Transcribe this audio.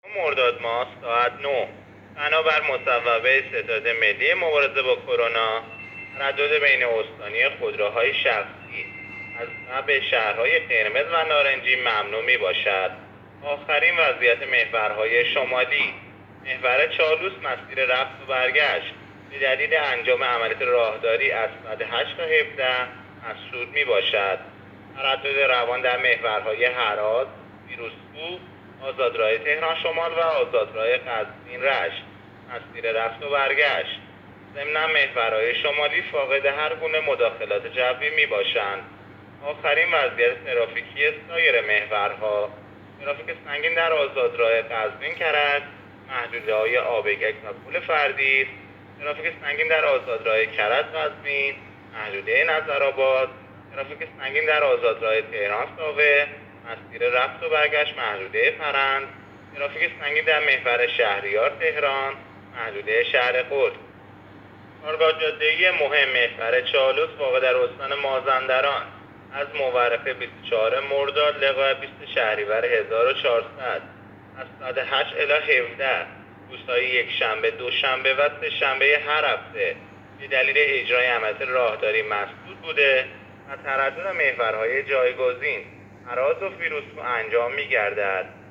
مرداد ماه ساعت 9 بنابر مصوبه ستاد ملی مبارزه با کرونا تردد بین استانی خودروهای شخصی از به شهرهای قرمز و نارنجی ممنوع می باشد. آخرین وضعیت محورهای شمالی: محور چالوس مسیر رفت و برگشت به دلیل انجام عملیات راهداری از ساعت 8 تا 17 مسدود می باشد. تردد روان در محورهای هرات، فیروزکوه، آزادراه تهران شمال و آزادراه قزوین رشت مسیر رفت و برگشت. ضمن محورهای شمالی فاقد هر گونه مداخلات جوی می باشند. آخرین وضعیت ترافیکی سایر محورها: ترافیک سنگین در آزادراه قزوین کرج، محدوده‌های آبگک و پل فردیس. ترافیک سنگین در آزادراه کرج قزوین، محدوده نظرآباد. ترافیک سنگین در آزادراه تهران ساوه، مسیر رفت و برگشت محدوده پرند. ترافیک سنگین در محور شهریار تهران، محدوده شهر قدس. کارگاه جاده‌ای مهم محور چالوس واقع در استان مازندران از مورخ 24 مرداد لقای 20 شهریور 1400 از ساعت 8 الی 17 روزهای یکشنبه، دوشنبه و سه‌شنبه هر هفته به دلیل اجرای عملیات راهداری مسدود بوده و تردد محورهای جایگزین هرات و فیروزکوه انجام می‌گردد.